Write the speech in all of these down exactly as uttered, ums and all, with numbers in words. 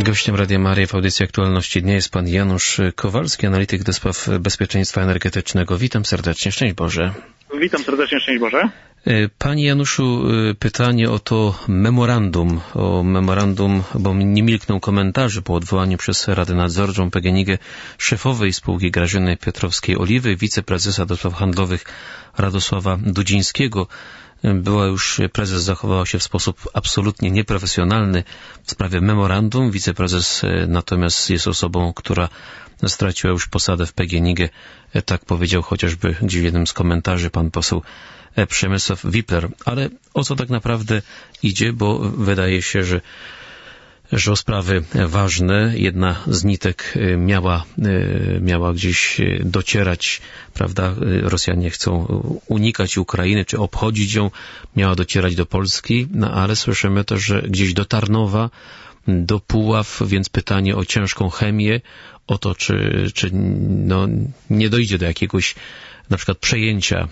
Gościem Radia Maryja w audycji Aktualności Dnia jest pan Janusz Kowalski, analityk do spraw bezpieczeństwa energetycznego. Witam serdecznie. Szczęść Boże. Witam serdecznie, szczęść Boże. Panie Januszu, pytanie o to memorandum, o memorandum, bo nie milkną komentarzy po odwołaniu przez Radę Nadzorczą P G N I G szefowej spółki Grażyny Piotrowskiej-Oliwy, wiceprezesa do spraw handlowych Radosława Dudzińskiego. Była już, prezes zachowała się w sposób absolutnie nieprofesjonalny w sprawie memorandum. Wiceprezes natomiast jest osobą, która straciła już posadę w P G N I G. Tak powiedział chociażby gdzieś w jednym z komentarzy pan poseł Przemysław Wipler. Ale o co tak naprawdę idzie, bo wydaje się, że że o sprawy ważne. Jedna z nitek miała, miała gdzieś docierać, prawda? Rosjanie chcą unikać Ukrainy, czy obchodzić ją, miała docierać do Polski, no ale słyszymy też, że gdzieś do Tarnowa, do Puław, więc pytanie o ciężką chemię, o to, czy, czy no, nie dojdzie do jakiegoś na przykład przejęcia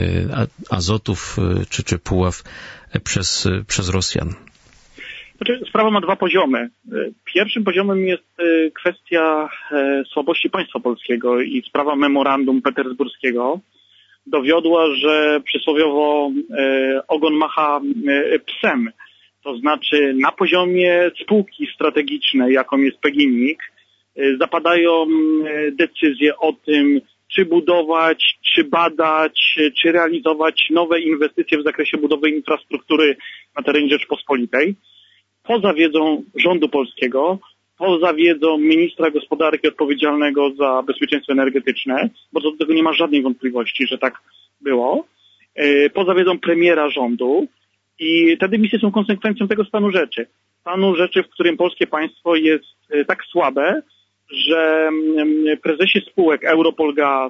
Azotów, czy, czy Puław przez, przez Rosjan. Znaczy, sprawa ma dwa poziomy. Pierwszym poziomem jest kwestia słabości państwa polskiego i sprawa memorandum petersburskiego dowiodła, że przysłowiowo ogon macha psem. To znaczy na poziomie spółki strategicznej, jaką jest P G N I G, zapadają decyzje o tym, czy budować, czy badać, czy realizować nowe inwestycje w zakresie budowy infrastruktury na terenie Rzeczypospolitej. Poza wiedzą rządu polskiego, poza wiedzą ministra gospodarki odpowiedzialnego za bezpieczeństwo energetyczne, bo co do tego nie ma żadnej wątpliwości, że tak było, poza wiedzą premiera rządu i te dymisje są konsekwencją tego stanu rzeczy. Stanu rzeczy, w którym polskie państwo jest tak słabe, że prezesi spółek Europol-Gaz,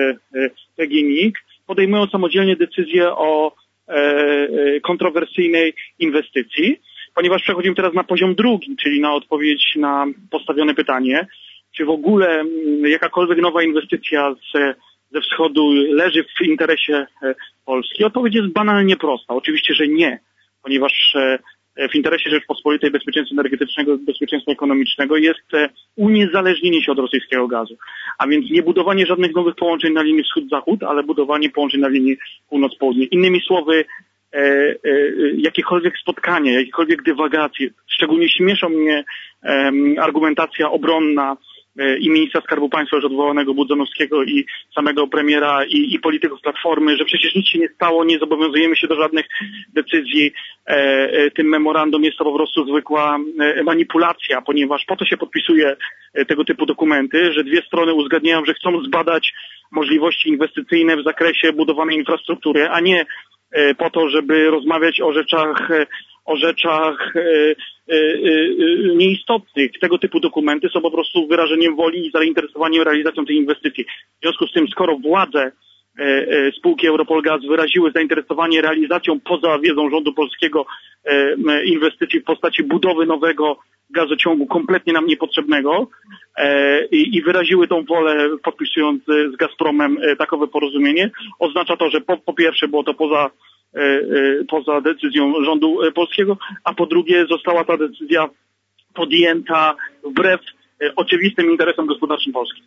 P G N I G podejmują samodzielnie decyzję o kontrowersyjnej inwestycji. Ponieważ przechodzimy teraz na poziom drugi, czyli na odpowiedź na postawione pytanie, czy w ogóle jakakolwiek nowa inwestycja z, ze wschodu leży w interesie Polski? Odpowiedź jest banalnie prosta. Oczywiście, że nie, ponieważ w interesie Rzeczpospolitej bezpieczeństwa energetycznego, bezpieczeństwa ekonomicznego jest uniezależnienie się od rosyjskiego gazu. A więc nie budowanie żadnych nowych połączeń na linii wschód-zachód, ale budowanie połączeń na linii północ-południe. Innymi słowy, E, e, jakiekolwiek spotkania, jakiekolwiek dywagacje, szczególnie śmieszą mnie e, argumentacja obronna e, i ministra Skarbu Państwa już odwołanego Budzanowskiego i samego premiera i, i polityków Platformy, że przecież nic się nie stało, nie zobowiązujemy się do żadnych decyzji. E, e, tym memorandum jest to po prostu zwykła e, manipulacja, ponieważ po to się podpisuje e, tego typu dokumenty, że dwie strony uzgadniają, że chcą zbadać możliwości inwestycyjne w zakresie budowanej infrastruktury, a nie po to, żeby rozmawiać o rzeczach, o rzeczach e, e, e, nieistotnych. Tego typu dokumenty są po prostu wyrażeniem woli i zainteresowaniem realizacją tej inwestycji. W związku z tym, skoro władze e, e, spółki Europol-Gaz wyraziły zainteresowanie realizacją poza wiedzą rządu polskiego e, inwestycji w postaci budowy nowego gazociągu kompletnie nam niepotrzebnego e, i, i wyraziły tą wolę podpisując z Gazpromem e, takowe porozumienie, oznacza to, że po, po pierwsze było to poza, e, e, poza decyzją rządu polskiego, a po drugie została ta decyzja podjęta wbrew e, oczywistym interesom gospodarczym Polski.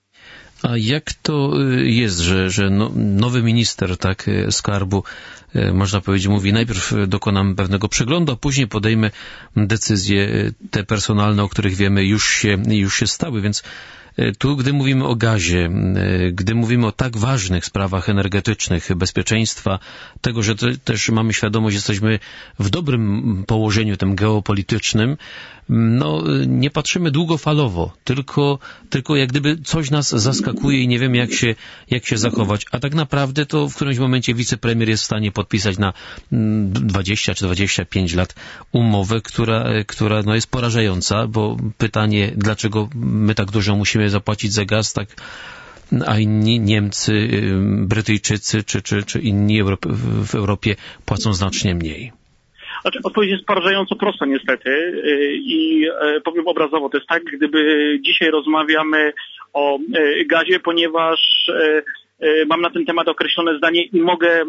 A jak to jest, że, że no, nowy minister tak, skarbu, można powiedzieć, mówi, najpierw dokonam pewnego przeglądu, a później podejmę decyzje te personalne, o których wiemy, już się, już się stały, więc tu, gdy mówimy o gazie, gdy mówimy o tak ważnych sprawach energetycznych, bezpieczeństwa, tego, że też mamy świadomość, że jesteśmy w dobrym położeniu tym geopolitycznym, no nie patrzymy długofalowo, tylko, tylko jak gdyby coś nas zaskakuje i nie wiemy, jak się, jak się zachować. A tak naprawdę to w którymś momencie wicepremier jest w stanie podpisać na dwadzieścia czy dwadzieścia pięć lat umowę, która, która no jest porażająca, bo pytanie, dlaczego my tak dużo musimy zapłacić za gaz, tak, a inni Niemcy, Brytyjczycy czy, czy, czy inni Europy, w Europie płacą znacznie mniej. Znaczy, odpowiedź jest porażająco prosta niestety i powiem obrazowo, to jest tak, gdyby dzisiaj rozmawiamy o gazie, ponieważ mam na ten temat określone zdanie i mogę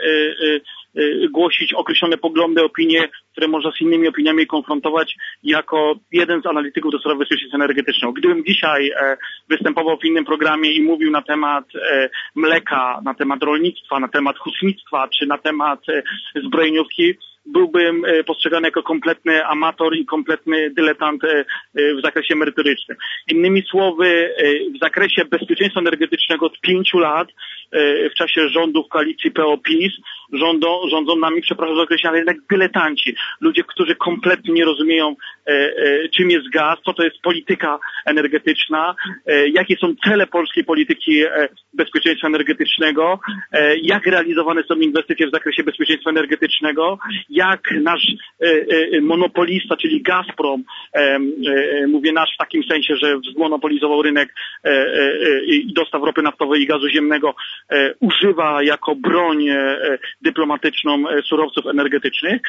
głosić określone poglądy, opinie, które można z innymi opiniami konfrontować jako jeden z analityków do spraw bezpieczeństwa energetycznego. Gdybym dzisiaj występował w innym programie i mówił na temat mleka, na temat rolnictwa, na temat hutnictwa czy na temat zbrojeniówki, byłbym postrzegany jako kompletny amator i kompletny dyletant w zakresie merytorycznym. Innymi słowy, w zakresie bezpieczeństwa energetycznego od pięciu lat w czasie rządów koalicji P O PiS rządzą, rządzą nami, przepraszam za określenie, ale jednak dyletanci. Ludzie, którzy kompletnie nie rozumieją, czym jest gaz, co to jest polityka energetyczna, jakie są cele polskiej polityki bezpieczeństwa energetycznego, jak realizowane są inwestycje w zakresie bezpieczeństwa energetycznego, jak nasz monopolista, czyli Gazprom, mówię nasz w takim sensie, że zmonopolizował rynek i dostaw ropy naftowej i gazu ziemnego, używa jako broń dyplomatyczną surowców energetycznych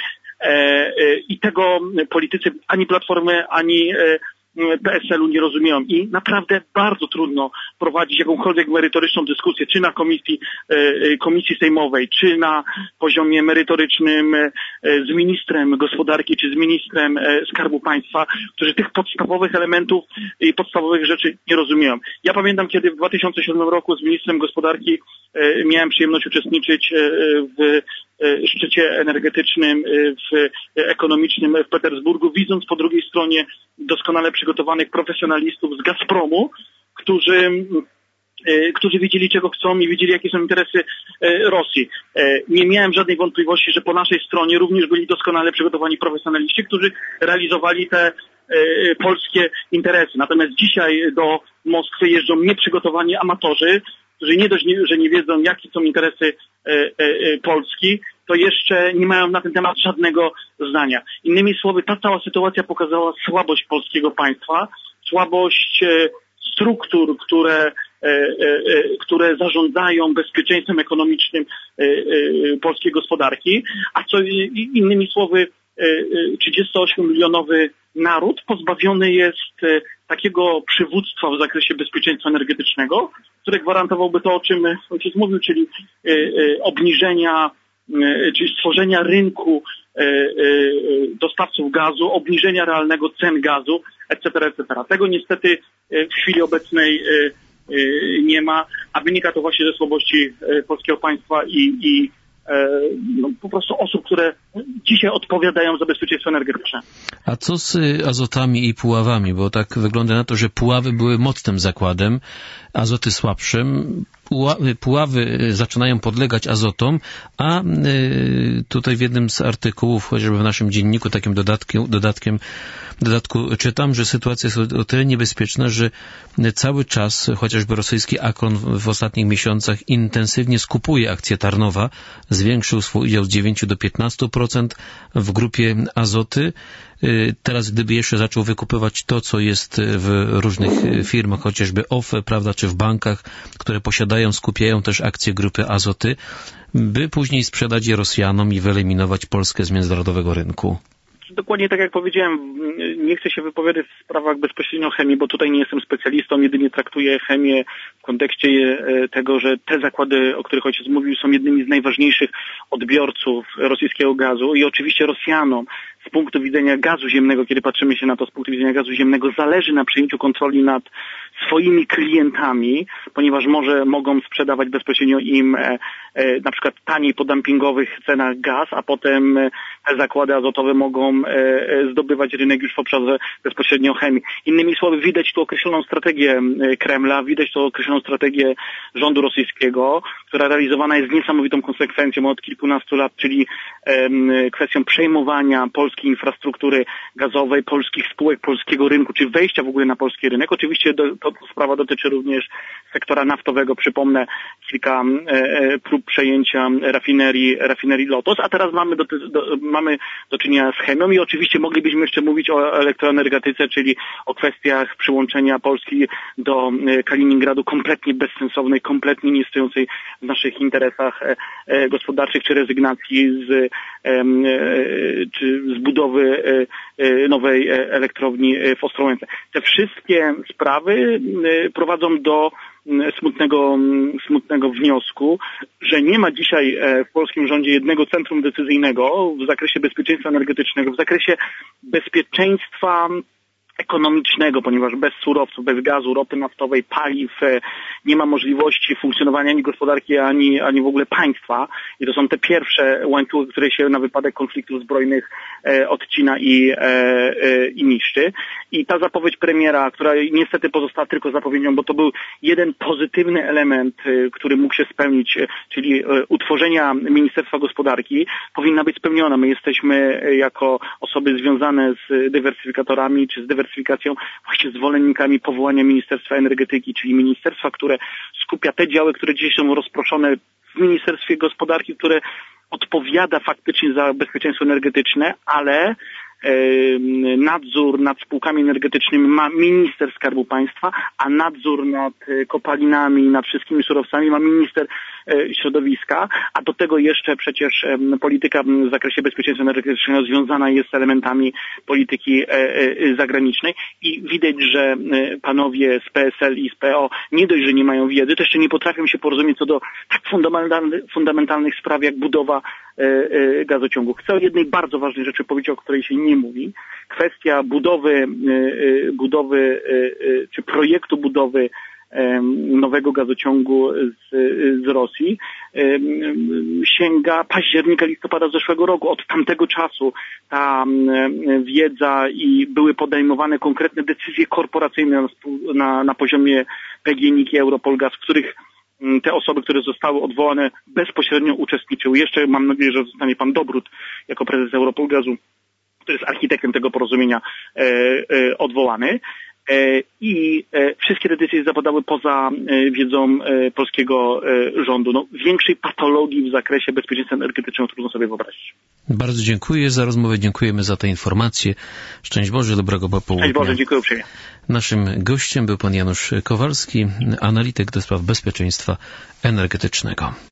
i tego politycy ani Platformy, ani P S L u nie rozumieją i naprawdę bardzo trudno prowadzić jakąkolwiek merytoryczną dyskusję, czy na komisji, komisji sejmowej, czy na poziomie merytorycznym z ministrem gospodarki, czy z ministrem Skarbu Państwa, którzy tych podstawowych elementów i podstawowych rzeczy nie rozumieją. Ja pamiętam, kiedy w dwa tysiące siódmym roku z ministrem gospodarki miałem przyjemność uczestniczyć w szczycie energetycznym, w ekonomicznym w Petersburgu, widząc po drugiej stronie doskonale przygotowanych profesjonalistów z Gazpromu, którzy, którzy wiedzieli, czego chcą i wiedzieli, jakie są interesy Rosji. Nie miałem żadnej wątpliwości, że po naszej stronie również byli doskonale przygotowani profesjonaliści, którzy realizowali te polskie interesy. Natomiast dzisiaj do Moskwy jeżdżą nieprzygotowani amatorzy, którzy nie dość, że nie wiedzą, jakie są interesy Polski, to jeszcze nie mają na ten temat żadnego zdania. Innymi słowy, ta cała sytuacja pokazała słabość polskiego państwa, słabość struktur, które, które zarządzają bezpieczeństwem ekonomicznym polskiej gospodarki, a co innymi słowy trzydziestoośmiomilionowy naród pozbawiony jest takiego przywództwa w zakresie bezpieczeństwa energetycznego, które gwarantowałby to, o czym ojciec mówił, czyli obniżenia, czyli stworzenia rynku dostawców gazu, obniżenia realnego cen gazu, et cetera, et cetera. Tego niestety w chwili obecnej nie ma, a wynika to właśnie ze słabości polskiego państwa i, i no, po prostu osób, które dzisiaj odpowiadają za bezpieczeństwo energetyczne. A co z azotami i puławami? Bo tak wygląda na to, że puławy były mocnym zakładem, azoty słabszym. Puławy zaczynają podlegać azotom, a tutaj w jednym z artykułów, chociażby w naszym dzienniku, takim dodatkiem, dodatkiem dodatku czytam, że sytuacja jest o tyle niebezpieczna, że cały czas chociażby rosyjski Akron w ostatnich miesiącach intensywnie skupuje akcje Tarnowa, zwiększył swój udział z dziewięciu do piętnastu procent w grupie Azoty. Teraz gdyby jeszcze zaczął wykupywać to, co jest w różnych firmach, chociażby O F E, prawda, czy w bankach, które posiadają, skupiają też akcje grupy Azoty, by później sprzedać je Rosjanom i wyeliminować Polskę z międzynarodowego rynku. Dokładnie tak jak powiedziałem, nie chcę się wypowiadać w sprawach bezpośrednio chemii, bo tutaj nie jestem specjalistą, jedynie traktuję chemię w kontekście tego, że te zakłady, o których ojciec mówił, są jednymi z najważniejszych odbiorców rosyjskiego gazu i oczywiście Rosjanom z punktu widzenia gazu ziemnego, kiedy patrzymy się na to z punktu widzenia gazu ziemnego, zależy na przejęciu kontroli nad swoimi klientami, ponieważ może mogą sprzedawać bezpośrednio im e, e, na przykład taniej po dumpingowych cenach gaz, a potem e, te zakłady azotowe mogą e, zdobywać rynek już w obszarze bezpośrednio chemii. Innymi słowy, widać tu określoną strategię Kremla, widać tu określoną strategię rządu rosyjskiego, która realizowana jest z niesamowitą konsekwencją od kilkunastu lat, czyli e, kwestią przejmowania polskiej infrastruktury gazowej, polskich spółek, polskiego rynku, czy wejścia w ogóle na polski rynek. Oczywiście do, to sprawa dotyczy również sektora naftowego. Przypomnę kilka e, prób przejęcia rafinerii, rafinerii Lotos, a teraz mamy do, do, mamy do czynienia z chemią i oczywiście moglibyśmy jeszcze mówić o elektroenergetyce, czyli o kwestiach przyłączenia Polski do Kaliningradu, kompletnie bezsensownej, kompletnie nie stojącej w naszych interesach e, e, gospodarczych, czy rezygnacji z, e, e, czy z budowy e, e, nowej elektrowni w Ostrołęce. Te wszystkie sprawy prowadzą do smutnego, smutnego wniosku, że nie ma dzisiaj w polskim rządzie jednego centrum decyzyjnego w zakresie bezpieczeństwa energetycznego, w zakresie bezpieczeństwa ekonomicznego, ponieważ bez surowców, bez gazu, ropy naftowej, paliw nie ma możliwości funkcjonowania ani gospodarki, ani, ani w ogóle państwa. I to są te pierwsze łańcuchy, które się na wypadek konfliktów zbrojnych e, odcina i, e, e, i niszczy. I ta zapowiedź premiera, która niestety pozostała tylko zapowiedzią, bo to był jeden pozytywny element, e, który mógł się spełnić, e, czyli e, utworzenia Ministerstwa Gospodarki, powinna być spełniona. My jesteśmy e, jako osoby związane z dywersyfikatorami, czy z dywersyfikacją, właśnie zwolennikami powołania Ministerstwa Energetyki, czyli ministerstwa, które skupia te działy, które dzisiaj są rozproszone w Ministerstwie Gospodarki, które odpowiada faktycznie za bezpieczeństwo energetyczne, ale nadzór nad spółkami energetycznymi ma minister Skarbu Państwa, a nadzór nad kopalinami, nad wszystkimi surowcami ma minister środowiska, a do tego jeszcze przecież polityka w zakresie bezpieczeństwa energetycznego związana jest z elementami polityki zagranicznej i widać, że panowie z P S L i z P O nie dość, że nie mają wiedzy, to jeszcze nie potrafią się porozumieć co do tak fundamentalnych, fundamentalnych spraw jak budowa gazociągu. Chcę o jednej bardzo ważnej rzeczy powiedzieć, o której się nie mówi. Kwestia budowy, budowy czy projektu budowy nowego gazociągu z, z Rosji sięga października, listopada zeszłego roku. Od tamtego czasu ta wiedza i były podejmowane konkretne decyzje korporacyjne na, na, na poziomie P G N I G i Europolgaz, w których te osoby, które zostały odwołane, bezpośrednio uczestniczyły. Jeszcze mam nadzieję, że zostanie pan Dobrót jako prezes Europolgazu, który jest architektem tego porozumienia, e, e, odwołany. E, I e, wszystkie te decyzje zapadały poza e, wiedzą e, polskiego e, rządu. No, większej patologii w zakresie bezpieczeństwa energetycznego trudno sobie wyobrazić. Bardzo dziękuję za rozmowę, dziękujemy za te informacje. Szczęść Boże, dobrego popołudnia. Szczęść Boże, dziękuję uprzejmie. Naszym gościem był pan Janusz Kowalski, analityk do spraw bezpieczeństwa energetycznego.